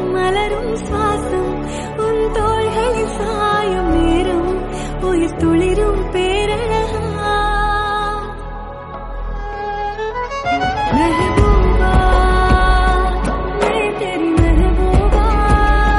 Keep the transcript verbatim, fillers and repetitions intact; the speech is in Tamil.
மலரும் சுவாசம் உன் தோள்களில் சாயும் நேரம் உயிர் துளிரும் பே